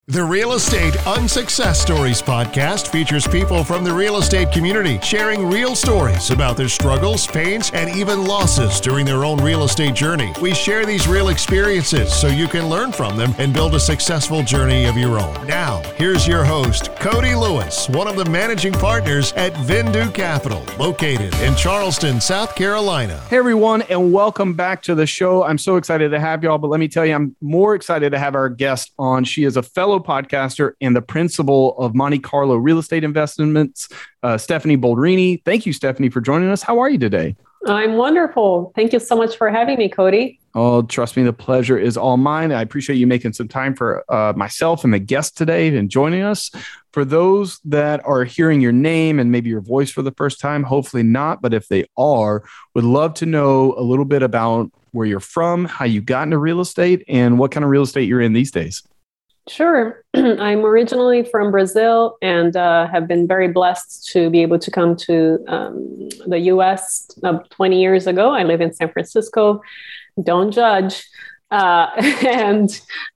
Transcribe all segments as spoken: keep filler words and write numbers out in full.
The Real Estate Unsuccess Stories podcast features people from the real estate community sharing real stories about their struggles, pains, and even losses during their own real estate journey. We share these real experiences so you can learn from them and build a successful journey of your own. Now, here's your host, Cody Lewis, one of the managing partners at Vindu Capital, located in Charleston, South Carolina. Hey, everyone, and welcome back to the show. I'm so excited to have y'all, but let me tell you, I'm more excited to have our guest on. She is a fellow podcaster and the principal of Monte Carlo Real Estate Investments, uh, Stephanie Boldrini. Thank you, Stephanie, for joining us. How are you today? I'm wonderful. Thank you so much for having me, Cody. Oh, trust me, the pleasure is all mine. I appreciate you making some time for uh, myself and the guest today and joining us. For those that are hearing your name and maybe your voice for the first time, hopefully not, but if they are, would love to know a little bit about where you're from, how you got into real estate, and what kind of real estate you're in these days. Sure. I'm originally from Brazil and uh, have been very blessed to be able to come to um, the U S uh, twenty years ago. I live in San Francisco. Don't judge. Uh, and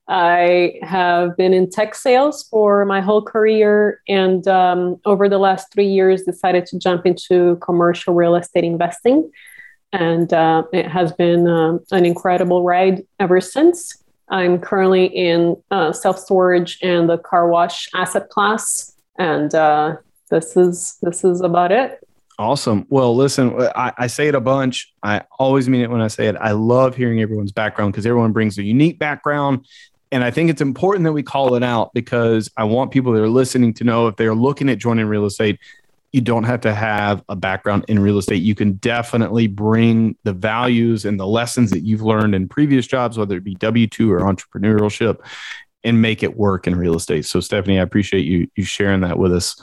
I have been in tech sales for my whole career. And um, over the last three years, decided to jump into commercial real estate investing. And uh, it has been uh, an incredible ride ever since. I'm currently in uh, self-storage and the car wash asset class. And uh, this is this is about it. Awesome. Well, listen, I, I say it a bunch. I always mean it when I say it. I love hearing everyone's background because everyone brings a unique background. And I think it's important that we call it out because I want people that are listening to know if they're looking at joining real estate, you don't have to have a background in real estate. You can definitely bring the values and the lessons that you've learned in previous jobs, whether it be W two or entrepreneurship, and make it work in real estate. So, Stephanie, I appreciate you you sharing that with us.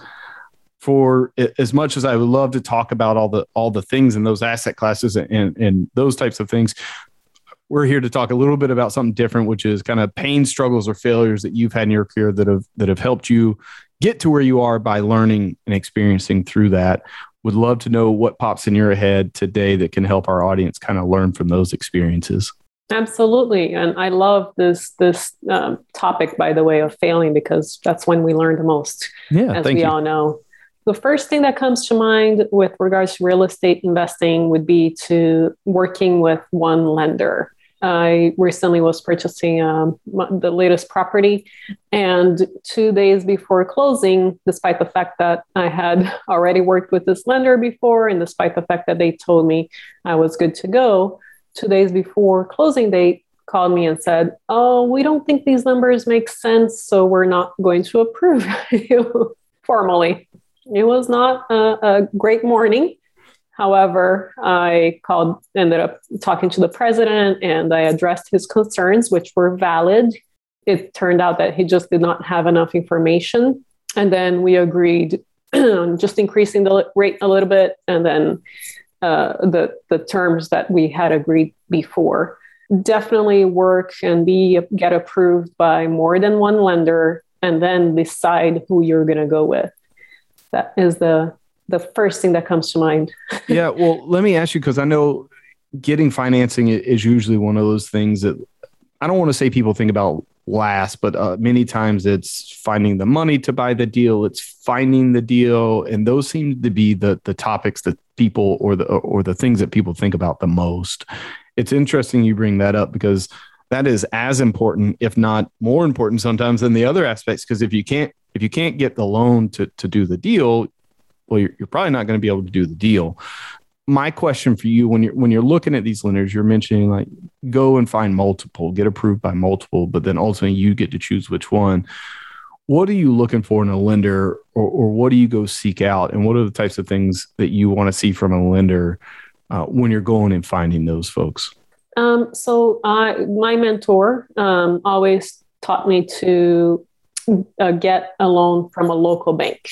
For as much as I would love to talk about all the all the things in those asset classes and, and those types of things, we're here to talk a little bit about something different, which is kind of pain, struggles, or failures that you've had in your career that have that have helped you get to where you are by learning and experiencing through that. Would love to know what pops in your head today that can help our audience kind of learn from those experiences. Absolutely. And I love this this um, topic, by the way, of failing, because that's when we learn the most, yeah, as thank we you. all know. The first thing that comes to mind with regards to real estate investing would be to working with one lender. I recently was purchasing um, the latest property, and two days before closing, despite the fact that I had already worked with this lender before, and despite the fact that they told me I was good to go, two days before closing, they called me and said, "Oh, we don't think these numbers make sense, so we're not going to approve you formally." It was not a, a great morning. However, I called, ended up talking to the president, and I addressed his concerns, which were valid. It turned out that he just did not have enough information. And then we agreed on just increasing the rate a little bit, and then uh, the, the terms that we had agreed before. Definitely work and be get approved by more than one lender, and then decide who you're going to go with. That is the the first thing that comes to mind. Yeah. Well, let me ask you, because I know getting financing is usually one of those things that I don't want to say people think about last, but uh, many times it's finding the money to buy the deal. It's finding the deal. And those seem to be the the topics that people or the or the things that people think about the most. It's interesting you bring that up because that is as important, if not more important sometimes than the other aspects. Because if you can't if you can't get the loan to to do the deal, well, you're, you're probably not going to be able to do the deal. My question for you, when you're when you're looking at these lenders, you're mentioning like go and find multiple, get approved by multiple, but then ultimately you get to choose which one. What are you looking for in a lender, or, or what do you go seek out, and what are the types of things that you want to see from a lender uh, when you're going and finding those folks? Um, so I, my mentor um, always taught me to uh, get a loan from a local bank.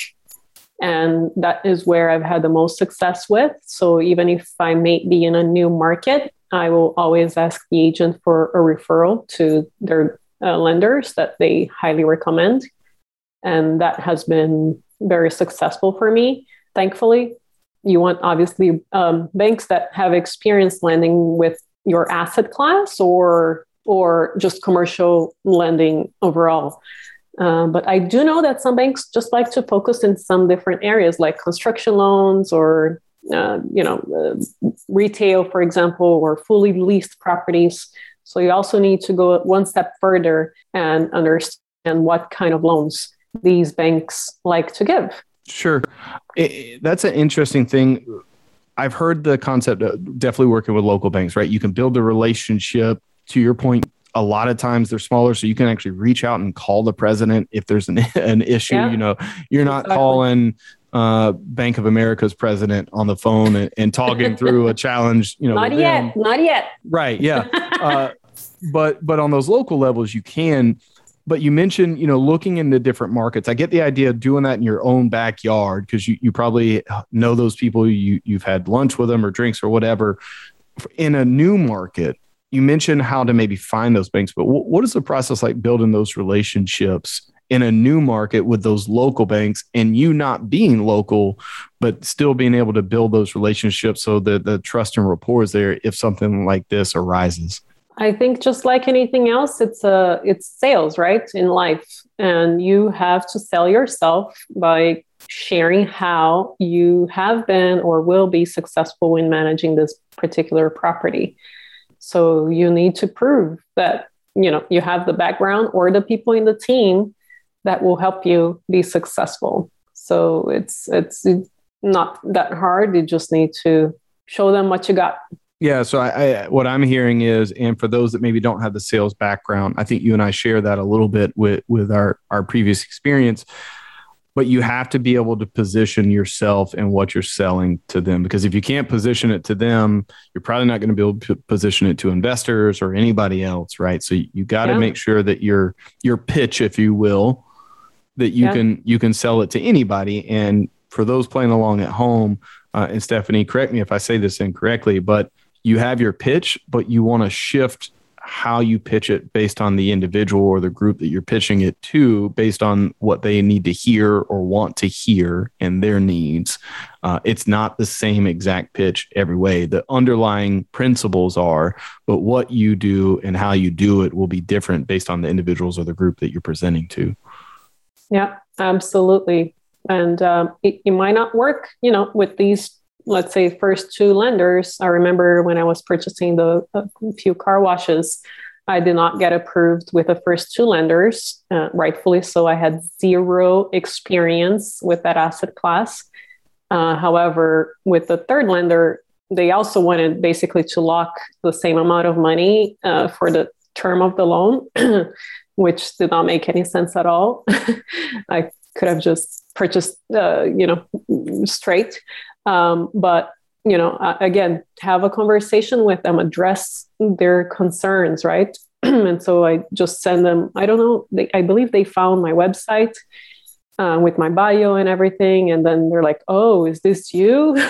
And that is where I've had the most success with. So even if I may be in a new market, I will always ask the agent for a referral to their uh, lenders that they highly recommend. And that has been very successful for me, thankfully. You want, obviously, um, banks that have experience lending with your asset class or or just commercial lending overall. Uh, but I do know that some banks just like to focus in some different areas, like construction loans or uh, you know uh, retail, for example, or fully leased properties. So you also need to go one step further and understand what kind of loans these banks like to give. Sure. It, that's an interesting thing. I've heard the concept of definitely working with local banks, right? You can build a relationship. To your point, a lot of times they're smaller, so you can actually reach out and call the president if there's an, an issue. Yeah. You know, you're not exactly. calling uh, Bank of America's president on the phone and, and talking through a challenge. You know, not yet, them. not yet. Right? Yeah. uh, but but on those local levels, you can. But you mentioned, you know, looking into different markets. I get the idea of doing that in your own backyard because you you probably know those people. You you've had lunch with them or drinks or whatever. In a new market, you mentioned how to maybe find those banks, but w- what is the process like building those relationships in a new market with those local banks, and you not being local, but still being able to build those relationships so that the trust and rapport is there if something like this arises? I think just like anything else, it's a, it's sales, right, in life. And you have to sell yourself by sharing how you have been or will be successful in managing this particular property. So you need to prove that, you know, you have the background or the people in the team that will help you be successful. So it's it's not that hard. You just need to show them what you got. Yeah. So I, I, what I'm hearing is, and for those that maybe don't have the sales background, I think you and I share that a little bit with, with our, our previous experience, but you have to be able to position yourself and what you're selling to them, because if you can't position it to them, you're probably not going to be able to position it to investors or anybody else. Right. So you, you got to yeah. make sure that your, your pitch, if you will, that you yeah. can, you can sell it to anybody. And for those playing along at home, uh, and Stephanie, correct me if I say this incorrectly, but you have your pitch, but you want to shift how you pitch it based on the individual or the group that you're pitching it to, based on what they need to hear or want to hear and their needs. Uh, it's not the same exact pitch every way. The underlying principles are, but what you do and how you do it will be different based on the individuals or the group that you're presenting to. Yeah, absolutely. And um, it, it might not work, you know, with these, let's say, first two lenders. I remember when I was purchasing the a few car washes, I did not get approved with the first two lenders, uh, rightfully so. I had zero experience with that asset class. Uh, however, with the third lender, they also wanted basically to lock the same amount of money uh, for the term of the loan, which did not make any sense at all. I could have just purchased, uh, you know, straight. Um, but, you know, uh, again, have a conversation with them, address their concerns, right? And so I just send them, I don't know, they, I believe they found my website uh, with my bio and everything. And then they're like, oh, is this you?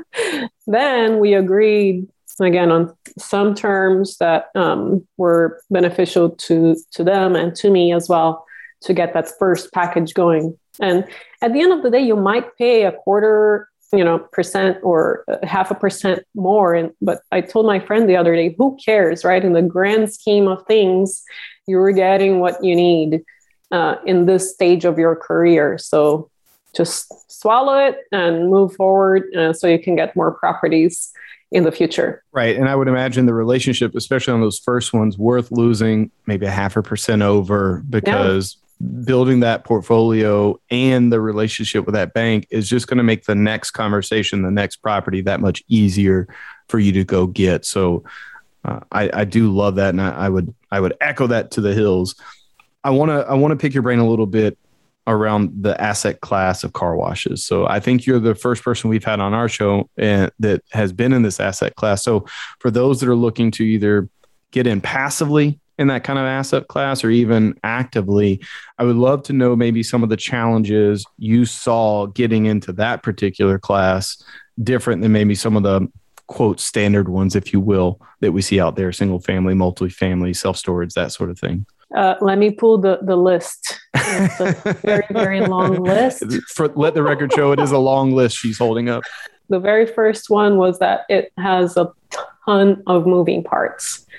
Then we agreed, again, on some terms that um, were beneficial to, to them and to me as well, to get that first package going. And at the end of the day, you might pay a quarter, you know, percent or half a percent more. And, but I told my friend the other day, who cares, right? In the grand scheme of things, you're getting what you need uh, in this stage of your career. So just swallow it and move forward uh, so you can get more properties in the future. Right. And I would imagine the relationship, especially on those first ones, worth losing maybe a half a percent over, because yeah. building that portfolio and the relationship with that bank is just going to make the next conversation, the next property, that much easier for you to go get. So uh, I, I do love that. And I, I would, I would echo that to the hills. I want to, I want to pick your brain a little bit around the asset class of car washes. So I think you're the first person we've had on our show and that has been in this asset class. So for those that are looking to either get in passively in that kind of asset class or even actively, I would love to know maybe some of the challenges you saw getting into that particular class, different than maybe some of the quote standard ones, if you will, that we see out there, single family, multifamily, self-storage, that sort of thing. Uh, let me pull the, the list. It's a very, very long list. For, let the record show it is a long list she's holding up. The very first one was that it has a ton of moving parts.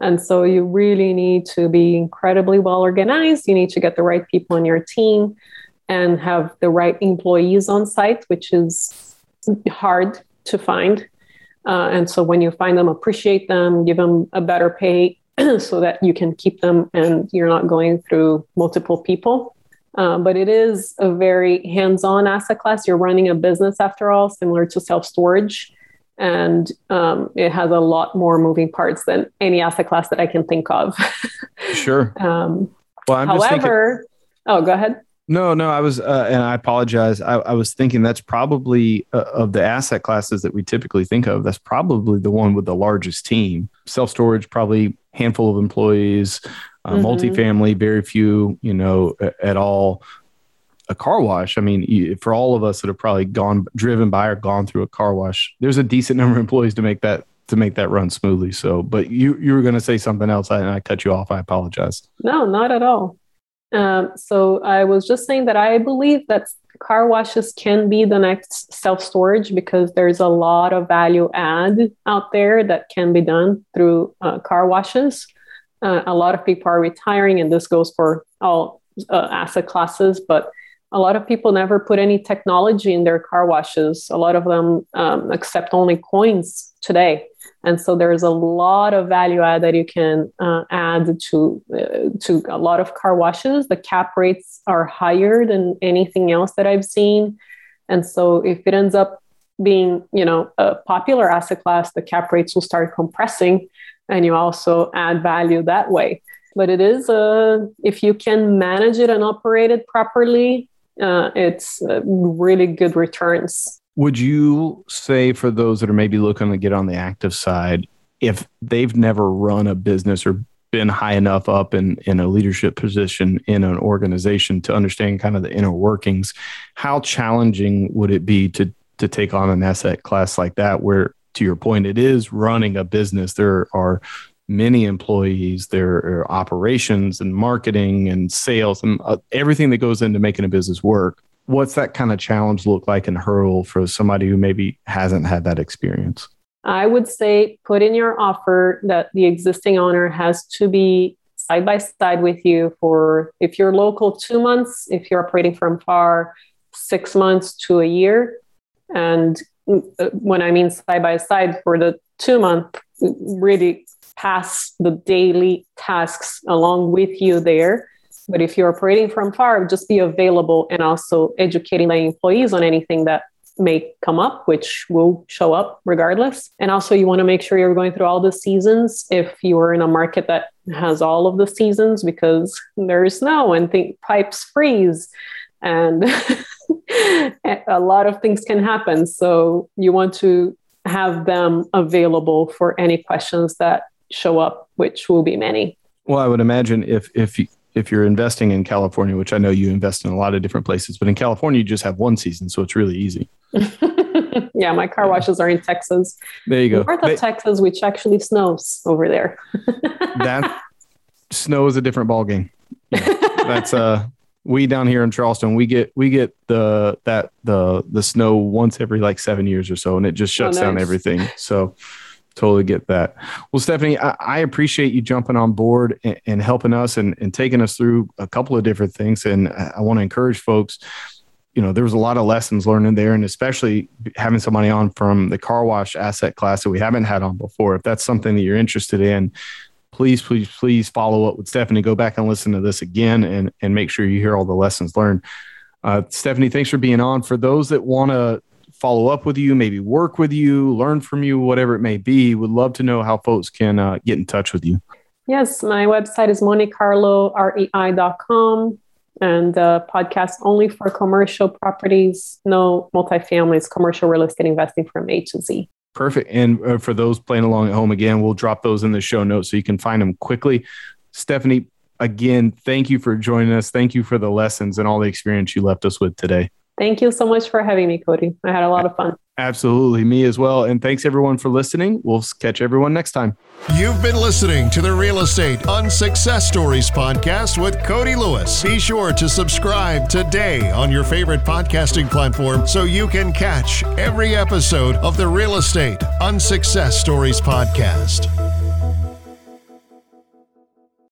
And so you really need to be incredibly well organized. You need to get the right people on your team and have the right employees on site, which is hard to find. Uh, and so when you find them, appreciate them, give them a better pay so that you can keep them and you're not going through multiple people. Uh, but it is a very hands-on asset class. You're running a business after all, similar to self-storage. And um, it has a lot more moving parts than any asset class that I can think of. Sure. Um, well, I'm however, just thinking, oh, go ahead. No, no, I was, uh, and I apologize. I, I was thinking that's probably uh, of the asset classes that we typically think of, that's probably the one with the largest team. Self-storage, probably handful of employees, uh, mm-hmm. multifamily, very few, you know, at all. A car wash, I mean, for all of us that have probably gone, driven by or gone through a car wash, there's a decent number of employees to make that to make that run smoothly. So, but you you were going to say something else, and I cut you off. I apologize. No, not at all. Um, so I was just saying that I believe that car washes can be the next self-storage because there's a lot of value add out there that can be done through uh, car washes. Uh, a lot of people are retiring, and this goes for all uh, asset classes, but a lot of people never put any technology in their car washes. A lot of them um, accept only coins today. And so there's a lot of value add that you can uh, add to, uh, to a lot of car washes. The cap rates are higher than anything else that I've seen. And so if it ends up being, you know, a popular asset class, the cap rates will start compressing and you also add value that way. But it is, uh, if you can manage it and operate it properly, Uh, it's uh, really good returns. Would you say for those that are maybe looking to get on the active side, if they've never run a business or been high enough up in, in a leadership position in an organization to understand kind of the inner workings, how challenging would it be to to take on an asset class like that, where, to your point, it is running a business? There are many employees, there are operations and marketing and sales and uh, everything that goes into making a business work. What's that kind of challenge look like and hurdle for somebody who maybe hasn't had that experience? I would say put in your offer that the existing owner has to be side by side with you for, if you're local, two months, if you're operating from far, six months to a year. And when I mean side by side, for the two month, really pass the daily tasks along with you there. But if you're operating from far, just be available and also educating the employees on anything that may come up, which will show up regardless. And also you want to make sure you're going through all the seasons if you're in a market that has all of the seasons, because there's snow and th- pipes freeze and a lot of things can happen. So you want to have them available for any questions that show up, which will be many. Well, I would imagine if if you, if you're investing in California, which I know you invest in a lot of different places, but in California you just have one season, so it's really easy. Yeah, my car washes are in Texas. There you go. North of they, Texas, which actually snows over there. That snow is a different ballgame. Yeah, that's uh, we down here in Charleston, we get we get the that the the snow once every like seven years or so, and it just shuts oh, nice. down everything. So. Totally get that. Well, Stephanie, I, I appreciate you jumping on board and, and helping us and, and taking us through a couple of different things. And I, I want to encourage folks, you know, there was a lot of lessons learned in there, and especially having somebody on from the car wash asset class that we haven't had on before. If that's something that you're interested in, please, please, please follow up with Stephanie. Go back and listen to this again and, and make sure you hear all the lessons learned. Uh, Stephanie, thanks for being on. For those that want to follow up with you, maybe work with you, learn from you, whatever it may be, would love to know how folks can uh, get in touch with you. Yes, my website is monte carlo rei dot com, and uh, podcast only for commercial properties, no multifamilies, commercial real estate investing from A to Z. Perfect. And uh, for those playing along at home, again, we'll drop those in the show notes so you can find them quickly. Stephanie, again, thank you for joining us. Thank you for the lessons and all the experience you left us with today. Thank you so much for having me, Cody. I had a lot of fun. Absolutely. Me as well. And thanks everyone for listening. We'll catch everyone next time. You've been listening to the Real Estate Unsuccess Stories podcast with Cody Lewis. Be sure to subscribe today on your favorite podcasting platform so you can catch every episode of the Real Estate Unsuccess Stories podcast.